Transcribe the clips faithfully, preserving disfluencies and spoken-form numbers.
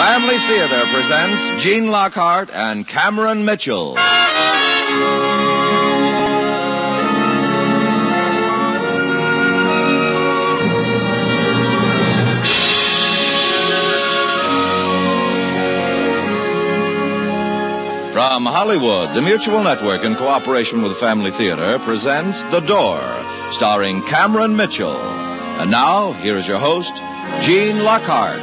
Family Theater presents Gene Lockhart and Cameron Mitchell. From Hollywood, the Mutual Network, in cooperation with Family Theater, presents The Door, starring Cameron Mitchell. And now, here is your host, Gene Lockhart.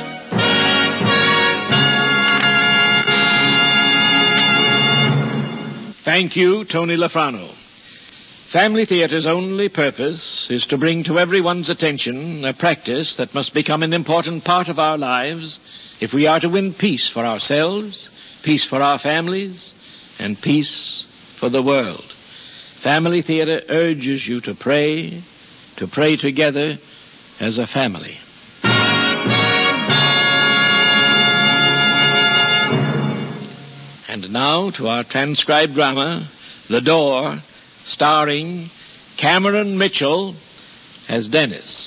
Thank you, Tony Lafrano. Family Theatre's only purpose is to bring to everyone's attention a practice that must become an important part of our lives if we are to win peace for ourselves, peace for our families, and peace for the world. Family Theater urges you to pray, to pray together as a family. And now to our transcribed drama, The Door, starring Cameron Mitchell as Dennis.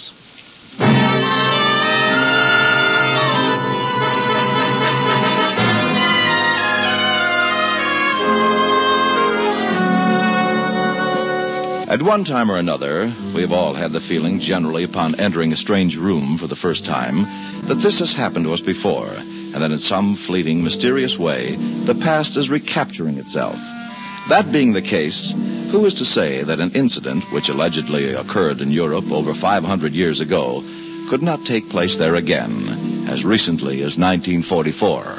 At one time or another, we've all had the feeling, generally upon entering a strange room for the first time, that this has happened to us before, and that in some fleeting, mysterious way, the past is recapturing itself. That being the case, who is to say that an incident which allegedly occurred in Europe over five hundred years ago could not take place there again, as recently as nineteen forty-four?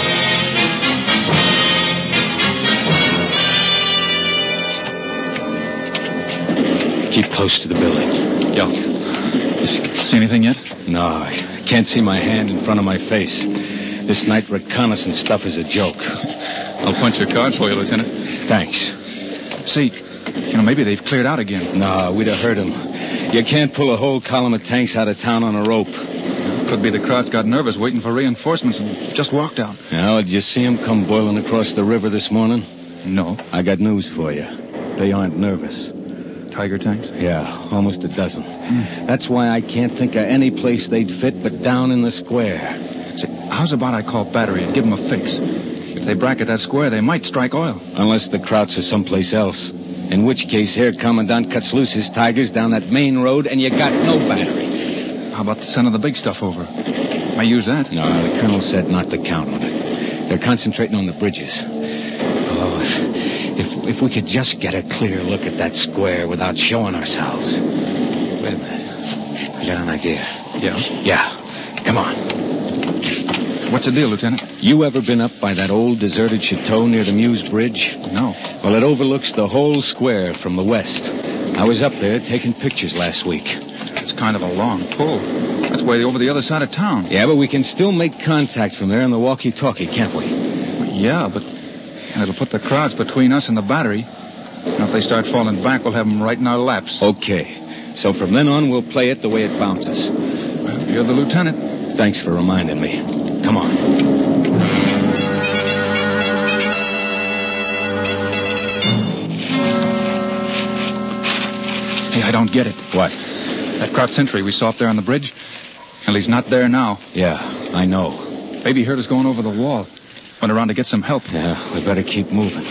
Keep close to the building. Yo. You see anything yet? No, I can't see my hand in front of my face. This night reconnaissance stuff is a joke. I'll punch your card for you, Lieutenant. Thanks. See, you know, maybe they've cleared out again. No, we'd have heard them. You can't pull a whole column of tanks out of town on a rope. Could be the crowds got nervous waiting for reinforcements and just walked out. Now, did you see them come boiling across the river this morning? No. I got news for you. They aren't nervous. Tiger tanks? Yeah, almost a dozen. Mm. That's why I can't think of any place they'd fit but down in the square. See, how's about I call Battery and give them a fix? If they bracket that square, they might strike oil. Unless the Krauts are someplace else. In which case, Herr Commandant cuts loose his tigers down that main road and you got no Battery. How about sending the big stuff over? I use that. No, the Colonel said not to count on it. They're concentrating on the bridges. Oh, if, if, if we could just get a clear look at that square without showing ourselves. Wait a minute. I got an idea. Yeah? Yeah. Come on. What's the deal, Lieutenant? You ever been up by that old deserted chateau near the Meuse Bridge? No. Well, it overlooks the whole square from the west. I was up there taking pictures last week. It's kind of a long pull. That's way over the other side of town. Yeah, but we can still make contact from there on the walkie-talkie, can't we? Yeah, but it'll put the crowds between us and the Battery. And if they start falling back, we'll have them right in our laps. Okay. So from then on, we'll play it the way it bounces. Well, you're the lieutenant. Thanks for reminding me. Come on. Hey, I don't get it. What? That Kraut sentry we saw up there on the bridge? Well, he's not there now. Yeah, I know. Maybe he heard us going over the wall. Went around to get some help. Yeah, we better keep moving.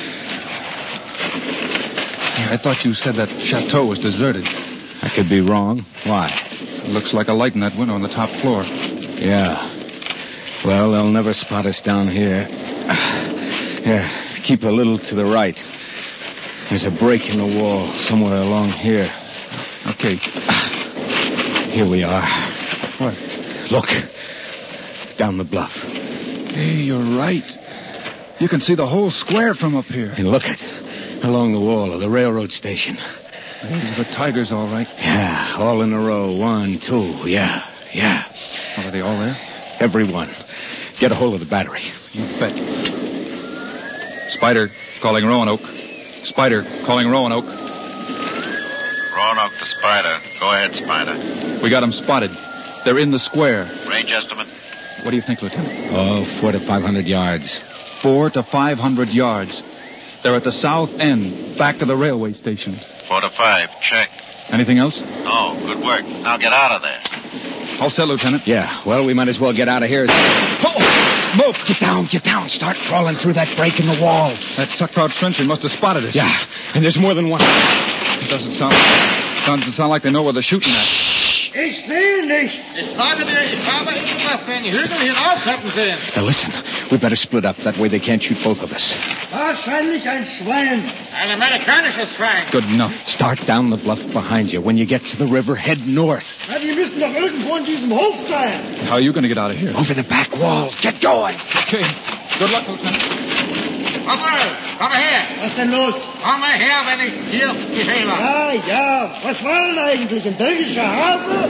Hey, I thought you said that chateau was deserted. I could be wrong. Why? It looks like a light in that window on the top floor. Yeah. Well, they'll never spot us down here. Here, keep a little to the right. There's a break in the wall somewhere along here. Okay. Here we are. What? Look. Down the bluff. Hey, you're right. You can see the whole square from up here. And look it. Along the wall of the railroad station. Those are the Tigers, all right. Yeah, all in a row. One, two. Yeah, yeah. Oh, are they all there? Everyone. Get a hold of the Battery. You bet. Spider calling Roanoke. Spider calling Roanoke. Roanoke to Spider. Go ahead, Spider. We got them spotted. They're in the square. Range estimate? What do you think, Lieutenant? Oh, four to five hundred yards. Four to five hundred yards. They're at the south end, back to the railway station. Four to five. Check. Anything else? No. Good work. Now get out of there. All set, Lieutenant. Yeah, well, we might as well get out of here. Oh! smoke. Get down, get down. Start crawling through that break in the wall. That suck-out Frenchman must have spotted us. Yeah, and there's more than one. It doesn't sound... Doesn't sound like they know where they're shooting at. Ich sehe nichts. Ich sage dir, ich habe etwas den Hügel hinaufretten sehen. Now listen, we better split up. That way they can't shoot both of us. Wahrscheinlich ein Schwein. Ein amerikanisches Schwein. Good enough. Start down the bluff behind you. When you get to the river, head north. Na, die müssen doch irgendwo in diesem Hof sein. How are you going to get out of here? Over the back wall. Get going. Okay. Good luck, Lieutenant. Komm, komm her. Was denn los? Komm her, wenn ich dir's befehle. Ja, ja. Was war denn eigentlich? Ein belgischer Hase?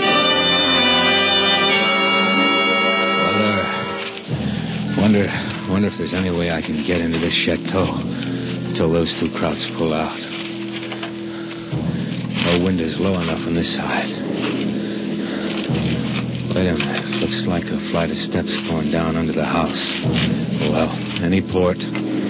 Wonder, wonder, wonder if there's any way I can get into this chateau until those two Krauts pull out. No window's low enough on this side. Wait a minute. Looks like a flight of steps going down under the house. Well, any port.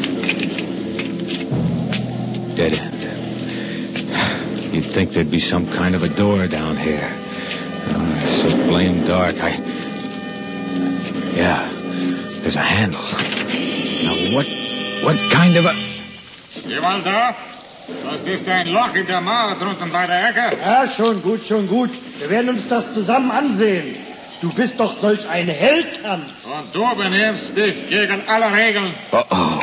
Dead end. You'd think there'd be some kind of a door down here. Oh, it's so blame dark. I... Yeah, there's a handle. Now, what... What kind of a... Jemand da? Das ist ein Loch in der Mauer drunten bei der Ecke. Ja, schon gut, schon gut. Wir werden uns das zusammen ansehen. Du bist doch solch ein Held, Hans. Und du benimmst dich gegen alle Regeln. Uh-oh.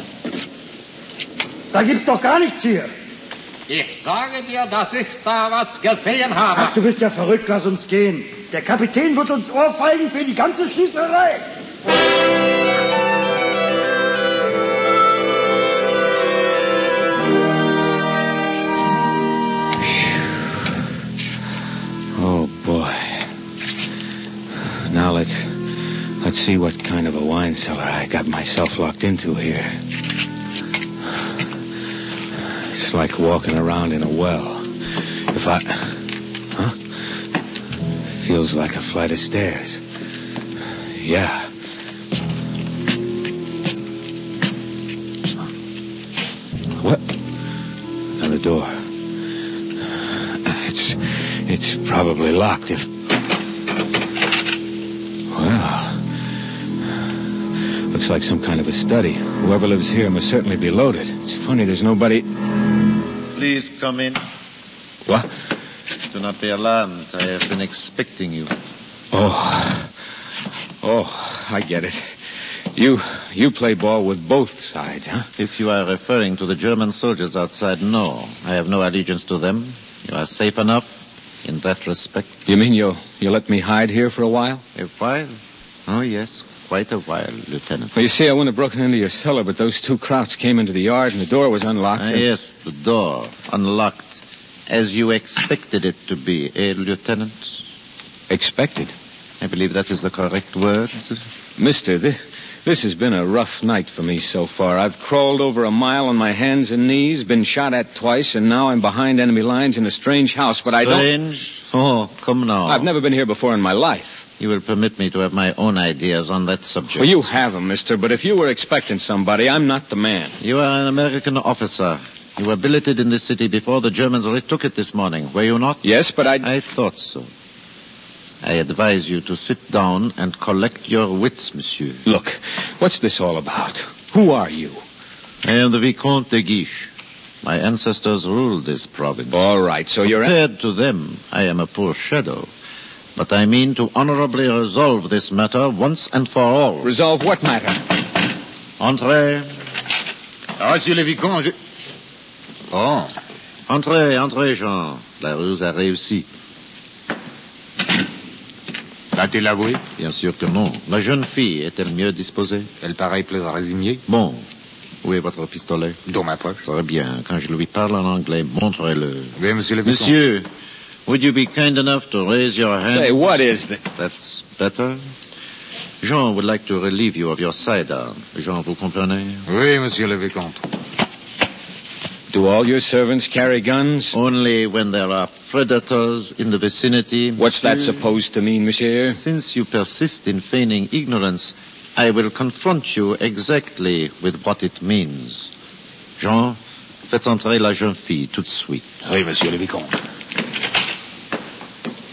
Da gibt's doch gar nichts hier. Ich sage dir, dass ich da was gesehen habe. Ach, du bist ja verrückt, lass uns gehen. Der Kapitän wird uns ohrfeigen für die ganze Schießerei. Oh, boy. Now let's... Let's see what kind of a wine cellar I got myself locked into here. It's like walking around in a well. If I... Huh? Feels like a flight of stairs. Yeah. What? Another door. It's... It's probably locked if... Well... Looks like some kind of a study. Whoever lives here must certainly be loaded. It's funny, there's nobody... Please come in. What? Do not be alarmed. I have been expecting you. Oh. Oh, I get it. You you play ball with both sides, huh? If you are referring to the German soldiers outside, no. I have no allegiance to them. You are safe enough in that respect. You mean you'll, you'll let me hide here for a while? A while? Oh, yes. Quite a while, Lieutenant. Well, you see, I wouldn't have broken into your cellar, but those two Krauts came into the yard and the door was unlocked. Ah, and... yes, the door. Unlocked. As you expected it to be, eh, Lieutenant? Expected? I believe that is the correct word. Mister, this, this has been a rough night for me so far. I've crawled over a mile on my hands and knees, been shot at twice, and now I'm behind enemy lines in a strange house, but strange? I don't... Strange? Oh, come now. I've never been here before in my life. You will permit me to have my own ideas on that subject. Well, you have them, mister, but if you were expecting somebody, I'm not the man. You are an American officer. You were billeted in this city before the Germans retook it this morning, were you not? Yes, but I... I thought so. I advise you to sit down and collect your wits, monsieur. Look, what's this all about? Who are you? I am the Vicomte de Guiche. My ancestors ruled this province. All right, so you're... Compared to them, I am a poor shadow. But I mean to honorably resolve this matter once and for all. Resolve what matter? Entrez. Ah, monsieur le Vicomte, je... Oh. Entrez, entrez, Jean. La ruse a réussi. T'as-tu l'avoué? Bien sûr que non. La jeune fille est-elle mieux disposée? Elle paraît plus résignée. Bon. Où est votre pistolet? Dans ma poche. Très bien. Quand je lui parle en anglais, montrez-le. Oui, monsieur le Vicomte. Monsieur, would you be kind enough to raise your hand? Say, what is that? That's better. Jean would like to relieve you of your sidearm. Jean, vous comprenez? Oui, monsieur le Vicomte. Do all your servants carry guns? Only when there are predators in the vicinity. What's that monsieur. supposed to mean, monsieur? Since you persist in feigning ignorance, I will confront you exactly with what it means. Jean, faites entrer la jeune fille tout de suite. Oui, monsieur le Vicomte.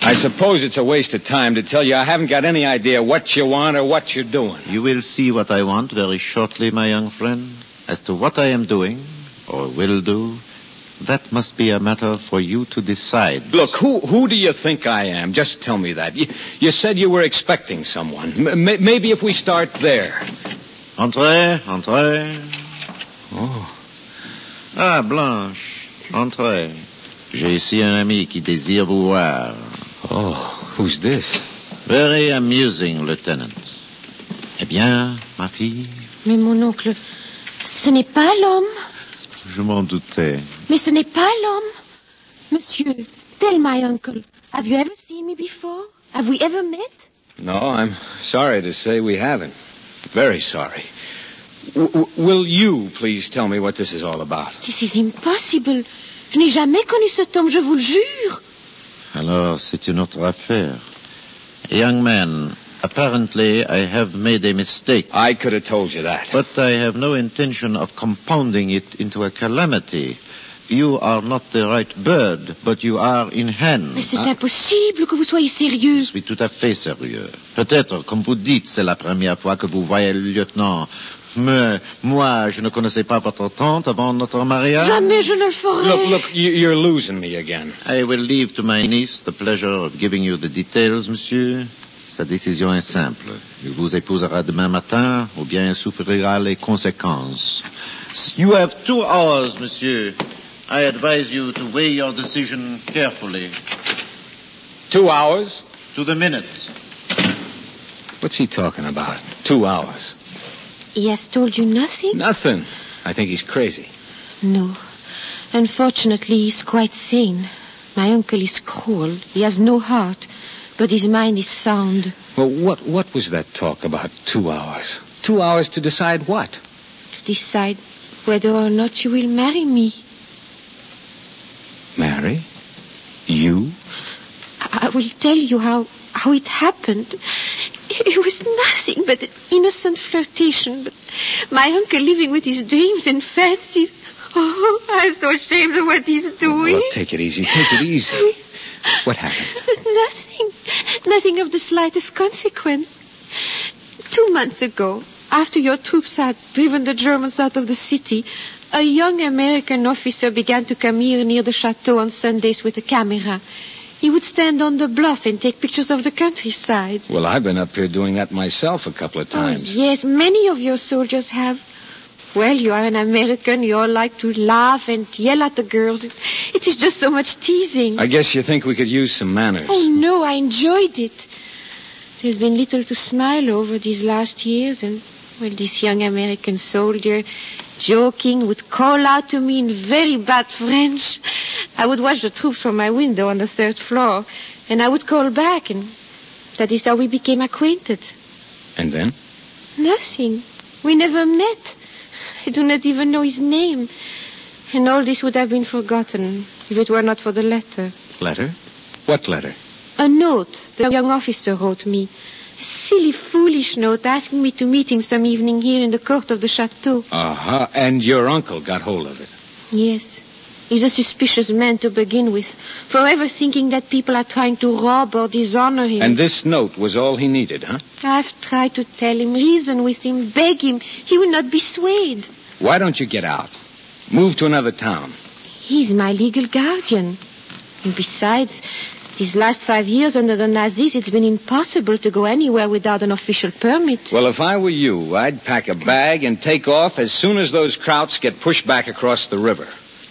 I suppose it's a waste of time to tell you I haven't got any idea what you want or what you're doing. You will see what I want very shortly, my young friend. As to what I am doing, or will do, that must be a matter for you to decide. Look, who who do you think I am? Just tell me that. You, you said you were expecting someone. M- maybe if we start there. Entrez, entrez. Oh. Ah, Blanche, entrez. J'ai ici un ami qui désire vous voir. Oh, who's this? Very amusing, Lieutenant. Eh bien, ma fille? Mais mon oncle, ce n'est pas l'homme. Je m'en doutais. Mais ce n'est pas l'homme. Monsieur, tell my uncle, have you ever seen me before? Have we ever met? No, I'm sorry to say we haven't. Very sorry. W- w- will you please tell me what this is all about? This is impossible. Je n'ai jamais connu cet homme, je vous le jure. Alors, c'est une autre affaire. Young man, apparently I have made a mistake. I could have told you that. But I have no intention of compounding it into a calamity. You are not the right bird, but you are in hand. Mais c'est ah. impossible que vous soyez sérieux. Je suis tout à fait sérieux. Peut-être, comme vous dites, c'est la première fois que vous voyez le lieutenant. Mais moi, je ne connaissais pas votre tante avant notre mariage. Jamais je ne le ferai. Look, look, you're losing me again. I will leave to my niece the pleasure of giving you the details, monsieur. Sa décision est simple. Il vous épousera demain matin, ou bien souffrira les conséquences. You have two hours, monsieur. I advise you to weigh your decision carefully. Two hours? To the minute. What's he talking about? Two hours. He has told you nothing? Nothing. I think he's crazy. No. Unfortunately, he's quite sane. My uncle is cruel. He has no heart. But his mind is sound. Well, what, what was that talk about two hours? Two hours to decide what? To decide whether or not you will marry me. Marry? You? I, I will tell you how, how it happened. It was nothing but an innocent flirtation. But my uncle living with his dreams and fancies. Oh, I'm so ashamed of what he's doing. Well, take it easy. Take it easy. What happened? Nothing. Nothing of the slightest consequence. Two months ago, after your troops had driven the Germans out of the city, a young American officer began to come here near the chateau on Sundays with a camera. He would stand on the bluff and take pictures of the countryside. Well, I've been up here doing that myself a couple of times. Oh, yes, many of your soldiers have. Well, you are an American. You all like to laugh and yell at the girls. It is just so much teasing. I guess you think we could use some manners. Oh, no, I enjoyed it. There's been little to smile over these last years, and, well, this young American soldier, joking, would call out to me in very bad French. I would watch the troops from my window on the third floor, and I would call back, and that is how we became acquainted. And then? Nothing. We never met. I do not even know his name. And all this would have been forgotten if it were not for the letter. Letter? What letter? A note the young officer wrote me. A silly, foolish note asking me to meet him some evening here in the court of the chateau. Uh-huh. And your uncle got hold of it? Yes. He's a suspicious man to begin with, forever thinking that people are trying to rob or dishonor him. And this note was all he needed, huh? I've tried to tell him, reason with him, beg him. He will not be swayed. Why don't you get out? Move to another town. He's my legal guardian. And besides, these last five years under the Nazis, it's been impossible to go anywhere without an official permit. Well, if I were you, I'd pack a bag and take off as soon as those Krauts get pushed back across the river.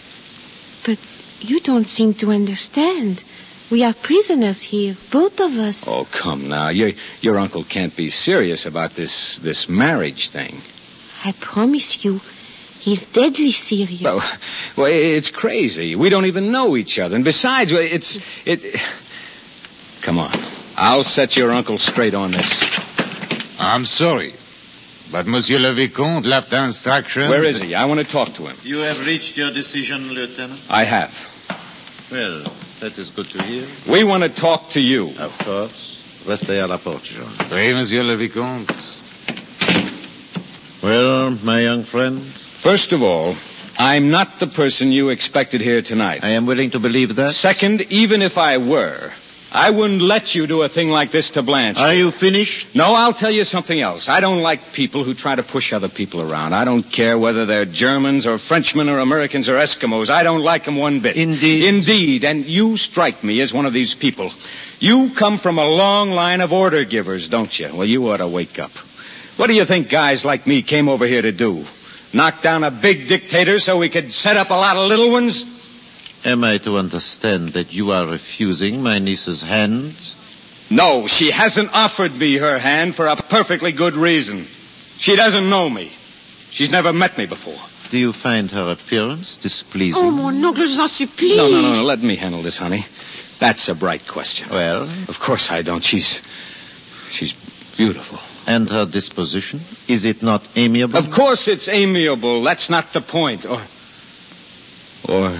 But you don't seem to understand. We are prisoners here, both of us. Oh, come now. Your, your uncle can't be serious about this, this marriage thing. I promise you, he's deadly serious. Well, well, it's crazy. We don't even know each other. And besides, it's... it. Come on. I'll set your uncle straight on this. I'm sorry, but Monsieur le Vicomte left instructions... Where is he? I want to talk to him. You have reached your decision, Lieutenant? I have. Well, that is good to hear. We want to talk to you. Of course. Restez à la porte, Jean. Oui, Monsieur le Vicomte. Well, my young friend? First of all, I'm not the person you expected here tonight. I am willing to believe that. Second, even if I were, I wouldn't let you do a thing like this to Blanche. Are you finished? No, I'll tell you something else. I don't like people who try to push other people around. I don't care whether they're Germans or Frenchmen or Americans or Eskimos. I don't like them one bit. Indeed. Indeed. And you strike me as one of these people. You come from a long line of order givers, don't you? Well, you ought to wake up. What do you think guys like me came over here to do? Knock down a big dictator so we could set up a lot of little ones? Am I to understand that you are refusing my niece's hand? No, she hasn't offered me her hand for a perfectly good reason. She doesn't know me. She's never met me before. Do you find her appearance displeasing? Oh, mon oncle, je vous en supplie. No, no, no, no. Let me handle this, honey. That's a bright question. Well? Of course I don't. She's... she's beautiful. And her disposition? Is it not amiable? Of course it's amiable. That's not the point. Or... Or...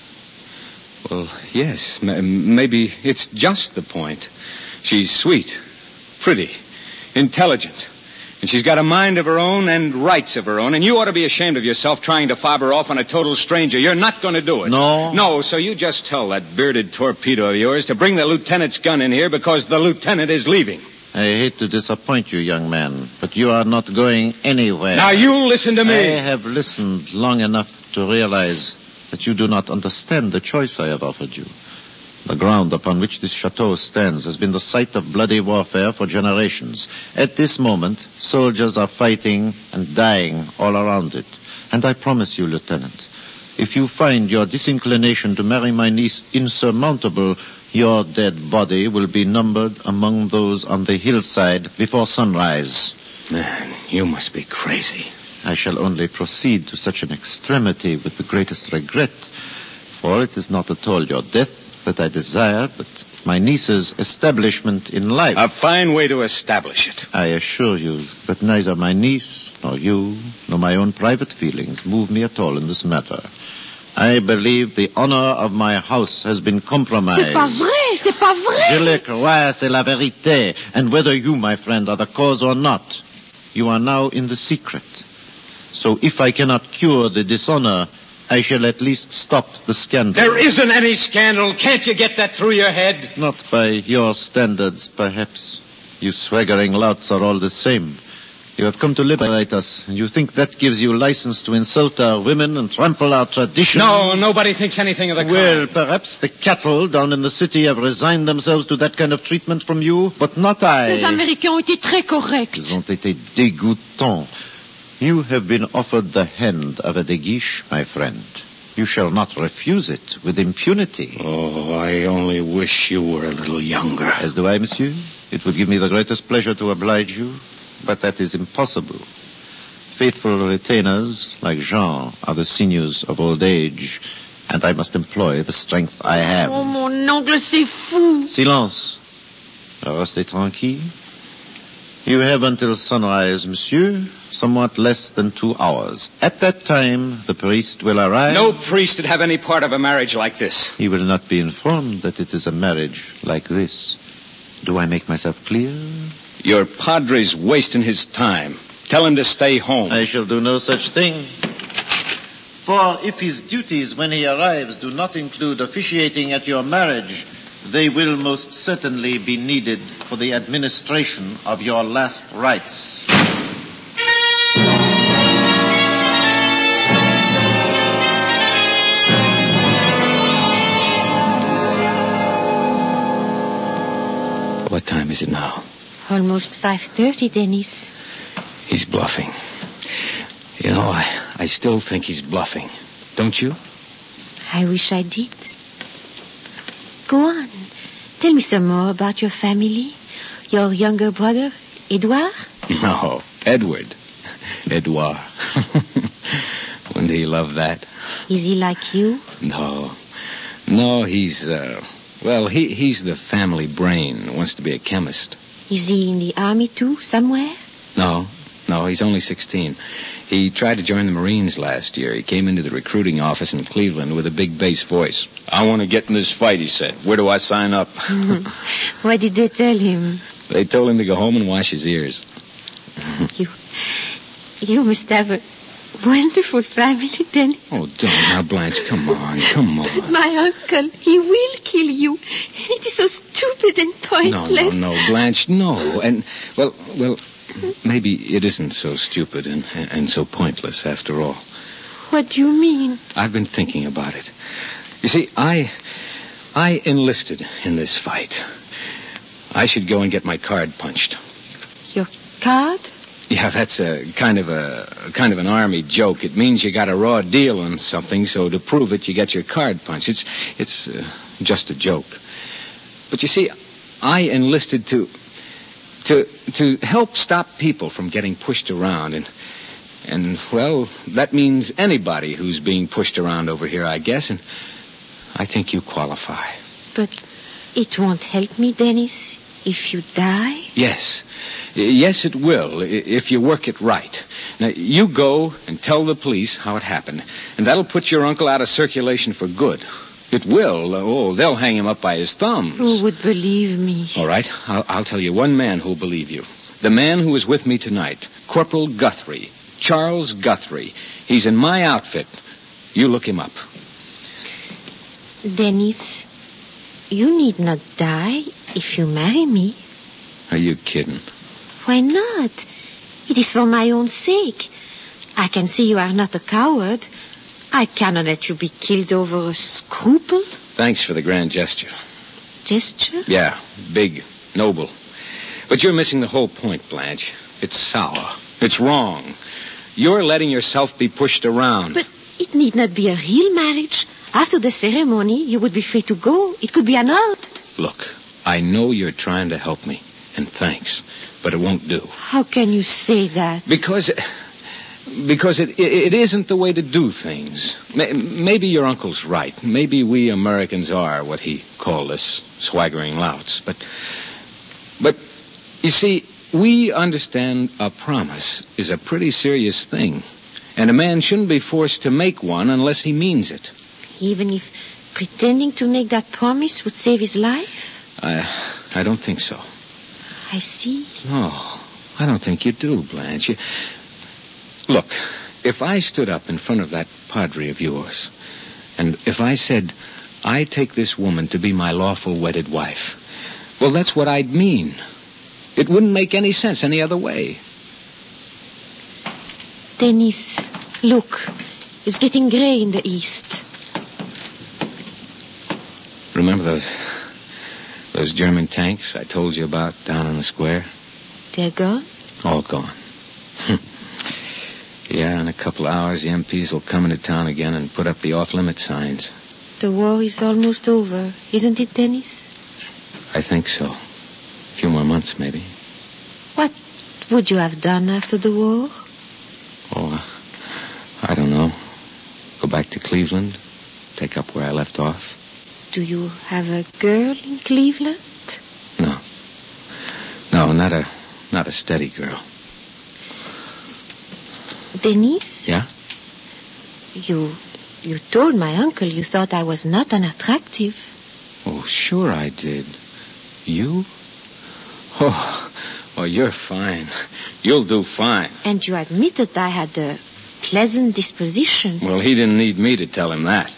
Well, yes. M- maybe it's just the point. She's sweet, pretty, intelligent. And she's got a mind of her own and rights of her own. And you ought to be ashamed of yourself trying to fob her off on a total stranger. You're not going to do it. No? No, so you just tell that bearded torpedo of yours to bring the lieutenant's gun in here because the lieutenant is leaving. I hate to disappoint you, young man, but you are not going anywhere. Now you listen to me. I have listened long enough to realize that you do not understand the choice I have offered you. The ground upon which this chateau stands has been the site of bloody warfare for generations. At this moment, soldiers are fighting and dying all around it. And I promise you, Lieutenant, if you find your disinclination to marry my niece insurmountable, your dead body will be numbered among those on the hillside before sunrise. Man, you must be crazy. I shall only proceed to such an extremity with the greatest regret, for it is not at all your death that I desire, but my niece's establishment in life. A fine way to establish it. I assure you that neither my niece, nor you, nor my own private feelings move me at all in this matter. I believe the honor of my house has been compromised. C'est pas vrai, c'est pas vrai. Je le crois, c'est la vérité. And whether you, my friend, are the cause or not, you are now in the secret. So if I cannot cure the dishonor, I shall at least stop the scandal. There isn't any scandal. Can't you get that through your head? Not by your standards, perhaps. You swaggering louts are all the same. You have come to liberate us, and you think that gives you license to insult our women and trample our traditions? No, nobody thinks anything of the kind. Well, perhaps the cattle down in the city have resigned themselves to that kind of treatment from you, but not I. Les Américains ont été très corrects. Ils ont été dégoûtants. You have been offered the hand of a De Guiche, my friend. You shall not refuse it with impunity. Oh, I only wish you were a little younger. As do I, monsieur. It would give me the greatest pleasure to oblige you, but that is impossible. Faithful retainers, like Jean, are the sinews of old age, and I must employ the strength I have. Oh, mon oncle, c'est fou. Silence. Restez tranquille. You have until sunrise, monsieur, somewhat less than two hours. At that time, the priest will arrive. No priest would have any part of a marriage like this. He will not be informed that it is a marriage like this. Do I make myself clear? Your padre's wasting his time. Tell him to stay home. I shall do no such thing. For if his duties when he arrives do not include officiating at your marriage, they will most certainly be needed for the administration of your last rites. What time is it now? Almost five thirty, Dennis. He's bluffing. You know, I, I still think he's bluffing. Don't you? I wish I did. Go on. Tell me some more about your family. Your younger brother, Edouard? No, Edward. Edouard. Wouldn't he love that? Is he like you? No. No, he's, uh, well, he, he's the family brain. Wants to be a chemist. Is he in the army too, somewhere? No, no, he's only sixteen. He tried to join the Marines last year. He came into the recruiting office in Cleveland with a big bass voice. I want to get in this fight, he said. Where do I sign up? What did they tell him? They told him to go home and wash his ears. You, you must have a wonderful family, then. Oh, don't now, Blanche. Come on, come on. My uncle, he will kill you. And it is so stupid and pointless. No, no, no, Blanche, no. And, well, well, maybe it isn't so stupid and, and so pointless after all. What do you mean? I've been thinking about it. You see, I, I enlisted in this fight. I should go and get my card punched. Your card? Yeah, that's a kind of a kind of an army joke. It means you got a raw deal on something, so to prove it, you get your card punched. It's it's uh, just a joke. But you see, I enlisted to to to help stop people from getting pushed around, and and well, that means anybody who's being pushed around over here, I guess. And I think you qualify. But it won't help me, Dennis. If you die? Yes. Yes, it will, if you work it right. Now, you go and tell the police how it happened, and that'll put your uncle out of circulation for good. It will. Oh, they'll hang him up by his thumbs. Who would believe me? All right, I'll, I'll tell you one man who'll believe you. The man who was with me tonight, Corporal Guthrie, Charles Guthrie. He's in my outfit. You look him up. Dennis, you need not die if you marry me. Are you kidding? Why not? It is for my own sake. I can see you are not a coward. I cannot let you be killed over a scruple. Thanks for the grand gesture. Gesture? Yeah, big, noble. But you're missing the whole point, Blanche. It's sour. It's wrong. You're letting yourself be pushed around. But it need not be a real marriage. After the ceremony, you would be free to go. It could be annulled. Look, I know you're trying to help me, and thanks, but it won't do. How can you say that? Because, because it, it, it isn't the way to do things. Maybe your uncle's right. Maybe we Americans are what he called us, swaggering louts. But, but, you see, we understand a promise is a pretty serious thing, and a man shouldn't be forced to make one unless he means it. Even if pretending to make that promise would save his life? I, I don't think so. I see. No, I don't think you do, Blanche. You... Look, if I stood up in front of that padre of yours, and if I said, I take this woman to be my lawful wedded wife, well, that's what I'd mean. It wouldn't make any sense any other way. Dennis, look. It's getting gray in the east. Remember those those German tanks I told you about down in the square? They're gone? All gone. Yeah, in a couple of hours, the M Ps will come into town again and put up the off-limit signs. The war is almost over, isn't it, Dennis? I think so. A few more months, maybe. What would you have done after the war? Oh, I don't know. Go back to Cleveland, take up where I left off. Do you have a girl in Cleveland? No. No, not a not a steady girl. Denise? Yeah? You you told my uncle you thought I was not unattractive. Oh, sure I did. You? Oh, oh, you're fine. You'll do fine. And you admitted I had a pleasant disposition. Well, he didn't need me to tell him that.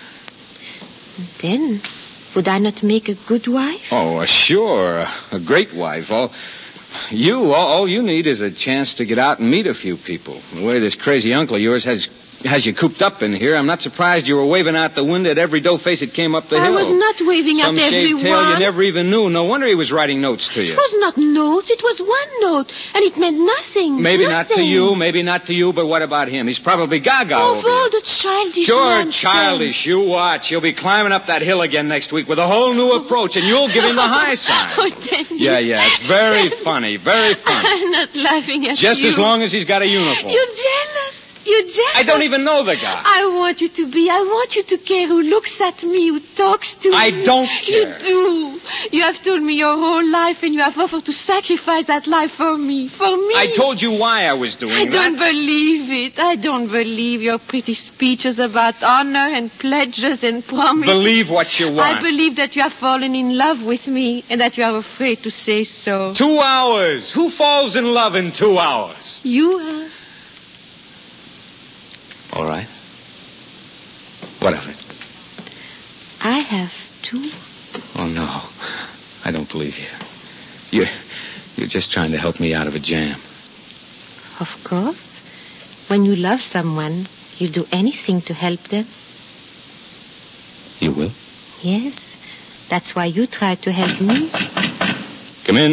Then, would I not make a good wife? Oh, uh, sure. A great wife. All you, all, all you need is a chance to get out and meet a few people. The way this crazy uncle of yours has has you cooped up in here, I'm not surprised you were waving out the window at every dough-face that came up the I hill. I was not waving Some at everyone. Some shaved tail you never even knew. No wonder he was writing notes to you. It was not notes. It was one note. And it meant nothing. Maybe nothing. not to you, maybe not to you, but what about him? He's probably gaga Oh, over all you. the childish Sure, nonsense. childish. You watch. He'll be climbing up that hill again next week with a whole new approach, and you'll give him the high sign. Oh, Dennis. Yeah, yeah. It's very funny. Very funny. I'm not laughing at Just you. as long as he's got a uniform. You're jealous. You're jealous. I don't even know the guy. I want you to be. I want you to care who looks at me, who talks to I me. I don't care. You do. You have told me your whole life, and you have offered to sacrifice that life for me. For me. I told you why I was doing I that. I don't believe it. I don't believe your pretty speeches about honor and pledges and promises. Believe what you want. I believe that you have fallen in love with me, and that you are afraid to say so. Two hours. Who falls in love in two hours? You have. All right. What of it? I have two. Oh, no. I don't believe you. You're, you're just trying to help me out of a jam. Of course. When you love someone, you do anything to help them. You will? Yes. That's why you tried to help me. Come in.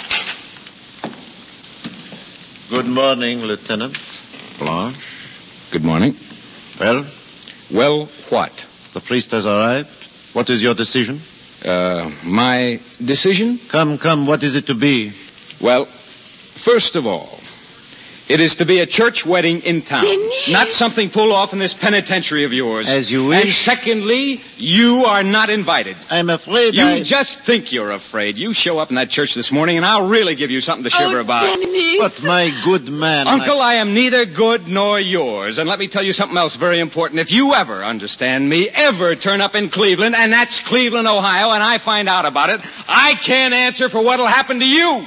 Good morning, Lieutenant. Blanche. Good morning. Well? Well, what? The priest has arrived. What is your decision? Uh, my decision? Come, come, what is it to be? Well, first of all, it is to be a church wedding in town. Denise! Not something pulled off in this penitentiary of yours. As you wish. And secondly, you are not invited. I'm afraid You I... just think you're afraid. You show up in that church this morning, and I'll really give you something to shiver oh, about. Denise. But my good man... Uncle, I... I am neither good nor yours. And let me tell you something else very important. If you ever, understand me, ever turn up in Cleveland, and that's Cleveland, Ohio, and I find out about it, I can't answer for what'll happen to you.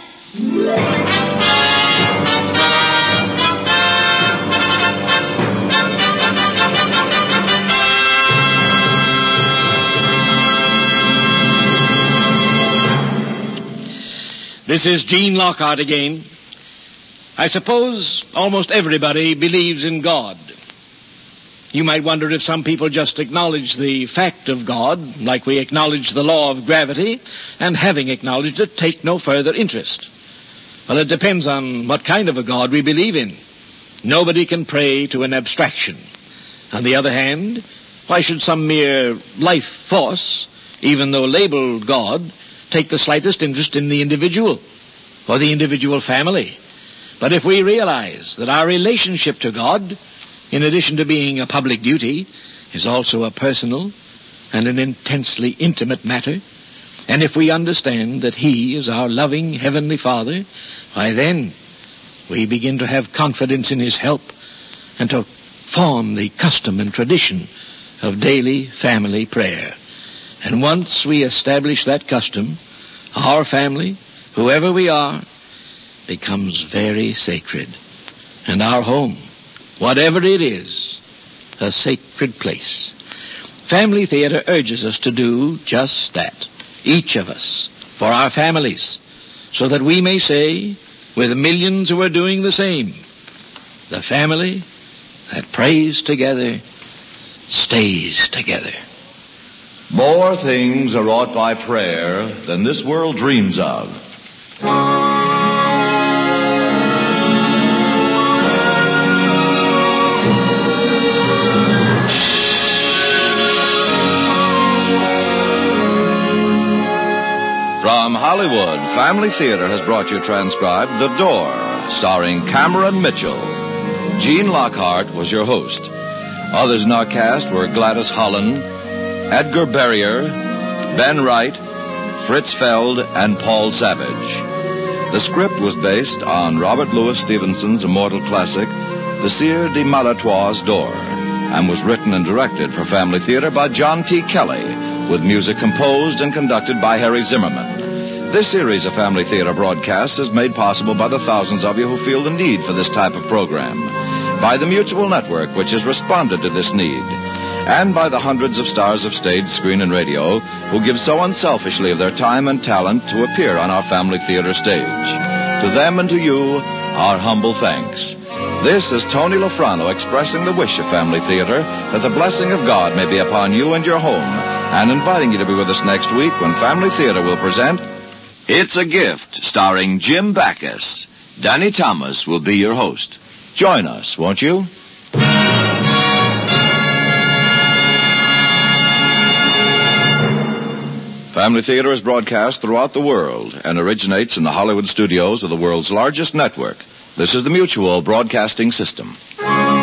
This is Gene Lockhart again. I suppose almost everybody believes in God. You might wonder if some people just acknowledge the fact of God, like we acknowledge the law of gravity, and having acknowledged it, take no further interest. Well, it depends on what kind of a God we believe in. Nobody can pray to an abstraction. On the other hand, why should some mere life force, even though labeled God, take the slightest interest in the individual or the individual family? But if we realize that our relationship to God, in addition to being a public duty, is also a personal and an intensely intimate matter, and if we understand that He is our loving Heavenly Father, why then we begin to have confidence in His help and to form the custom and tradition of daily family prayer. And once we establish that custom, our family, whoever we are, becomes very sacred. And our home, whatever it is, a sacred place. Family Theater urges us to do just that, each of us, for our families, so that we may say, with millions who are doing the same, the family that prays together stays together. More things are wrought by prayer than this world dreams of. From Hollywood, Family Theater has brought you transcribed The Door, starring Cameron Mitchell. Gene Lockhart was your host. Others in our cast were Gladys Holland, Edgar Barrier, Ben Wright, Fritz Feld, and Paul Savage. The script was based on Robert Louis Stevenson's immortal classic, The Sieur de Malatoi's Door, and was written and directed for Family Theater by John T. Kelly, with music composed and conducted by Harry Zimmerman. This series of Family Theater broadcasts is made possible by the thousands of you who feel the need for this type of program, by the Mutual Network, which has responded to this need, and by the hundreds of stars of stage, screen, and radio who give so unselfishly of their time and talent to appear on our Family Theater stage. To them and to you, our humble thanks. This is Tony Lofrano expressing the wish of Family Theater that the blessing of God may be upon you and your home, and inviting you to be with us next week when Family Theater will present It's a Gift, starring Jim Backus. Danny Thomas will be your host. Join us, won't you? Family Theater is broadcast throughout the world and originates in the Hollywood studios of the world's largest network. This is the Mutual Broadcasting System.